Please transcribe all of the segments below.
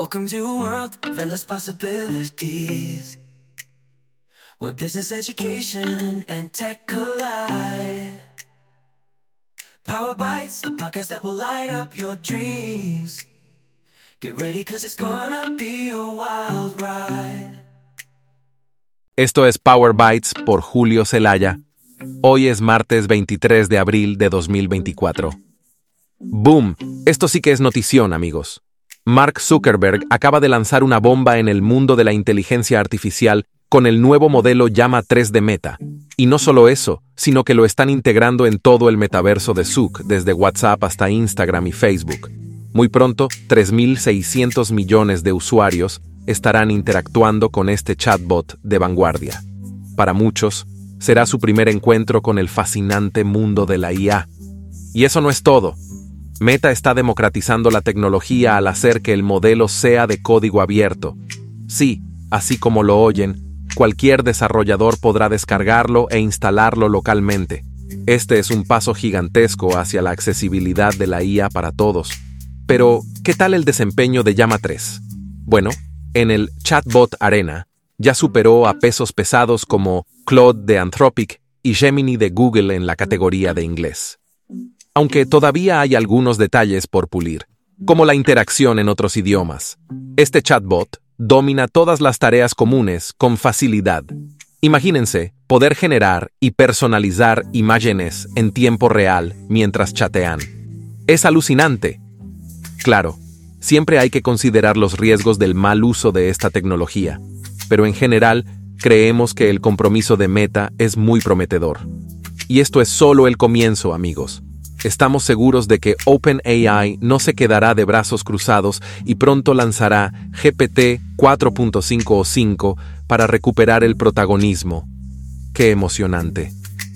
Welcome to a world of endless possibilities, where business, education, and tech collide. Power Bites, the podcast that will light up your dreams. Get ready, cause it's gonna be a wild ride. Esto es Power Bites por Julio Zelaya. Hoy es martes 23 de abril de 2024. ¡Boom! Esto sí que es notición, amigos. Mark Zuckerberg acaba de lanzar una bomba en el mundo de la inteligencia artificial con el nuevo modelo Llama 3 de Meta. Y no solo eso, sino que lo están integrando en todo el metaverso de Zuck, desde WhatsApp hasta Instagram y Facebook. Muy pronto, 3.600 millones de usuarios estarán interactuando con este chatbot de vanguardia. Para muchos, será su primer encuentro con el fascinante mundo de la IA. Y eso no es todo. Meta está democratizando la tecnología al hacer que el modelo sea de código abierto. Sí, así como lo oyen, cualquier desarrollador podrá descargarlo e instalarlo localmente. Este es un paso gigantesco hacia la accesibilidad de la IA para todos. Pero, ¿qué tal el desempeño de Llama 3? Bueno, en el Chatbot Arena, ya superó a pesos pesados como Claude de Anthropic y Gemini de Google en la categoría de inglés. Aunque todavía hay algunos detalles por pulir, como la interacción en otros idiomas. Este chatbot domina todas las tareas comunes con facilidad. Imagínense poder generar y personalizar imágenes en tiempo real mientras chatean. Es alucinante. Claro, siempre hay que considerar los riesgos del mal uso de esta tecnología, pero en general creemos que el compromiso de Meta es muy prometedor. Y esto es solo el comienzo, amigos. Estamos seguros de que OpenAI no se quedará de brazos cruzados y pronto lanzará GPT 4.5 o 5 para recuperar el protagonismo. ¡Qué emocionante!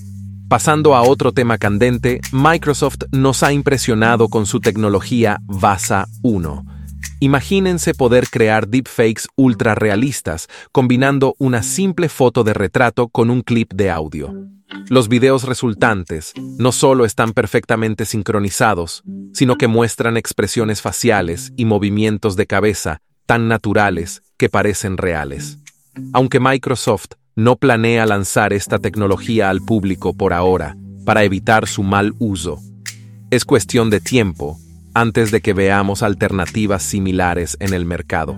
Pasando a otro tema candente, Microsoft nos ha impresionado con su tecnología VASA 1. Imagínense poder crear deepfakes ultra realistas, combinando una simple foto de retrato con un clip de audio. Los videos resultantes no solo están perfectamente sincronizados, sino que muestran expresiones faciales y movimientos de cabeza tan naturales que parecen reales. Aunque Microsoft no planea lanzar esta tecnología al público por ahora, para evitar su mal uso, es cuestión de tiempo antes de que veamos alternativas similares en el mercado.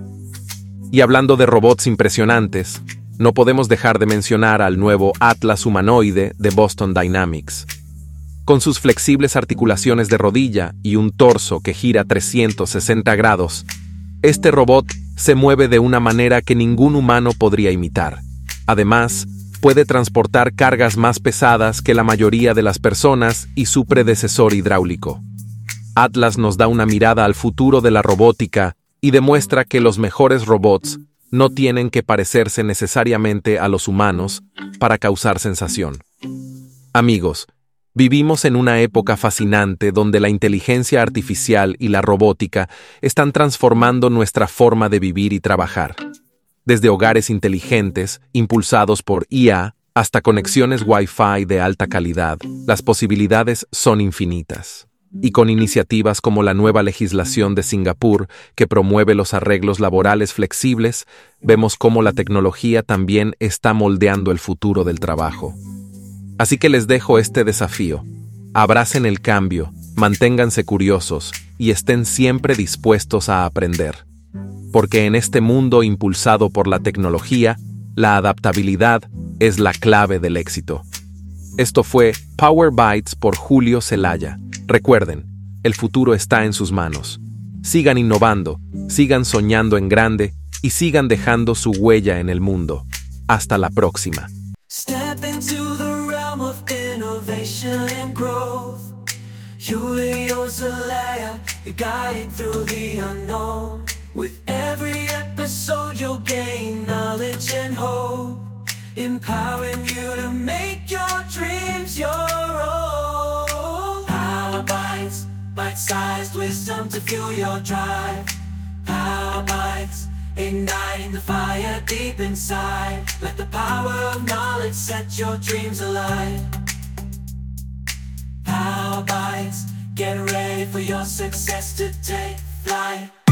Y hablando de robots impresionantes, no podemos dejar de mencionar al nuevo Atlas humanoide de Boston Dynamics. Con sus flexibles articulaciones de rodilla y un torso que gira 360 grados, este robot se mueve de una manera que ningún humano podría imitar. Además, puede transportar cargas más pesadas que la mayoría de las personas y su predecesor hidráulico. Atlas nos da una mirada al futuro de la robótica y demuestra que los mejores robots no tienen que parecerse necesariamente a los humanos para causar sensación. Amigos, vivimos en una época fascinante donde la inteligencia artificial y la robótica están transformando nuestra forma de vivir y trabajar. Desde hogares inteligentes, impulsados por IA, hasta conexiones Wi-Fi de alta calidad, las posibilidades son infinitas. Y con iniciativas como la nueva legislación de Singapur, que promueve los arreglos laborales flexibles, vemos cómo la tecnología también está moldeando el futuro del trabajo. Así que les dejo este desafío. Abracen el cambio, manténganse curiosos y estén siempre dispuestos a aprender. Porque en este mundo impulsado por la tecnología, la adaptabilidad es la clave del éxito. Esto fue Power Bites por Julio Zelaya. Recuerden, el futuro está en sus manos. Sigan innovando, sigan soñando en grande y sigan dejando su huella en el mundo. Hasta la próxima. Step into the realm of innovation and growth. Julio Zelaya, your guide through the unknown. With every episode you'll gain knowledge and hope, empowering you to make your dreams your own. Power Bites, bite-sized wisdom to fuel your drive. Power Bites, igniting the fire deep inside. Let the power of knowledge set your dreams alive. Power Bites, get ready for your success to take flight.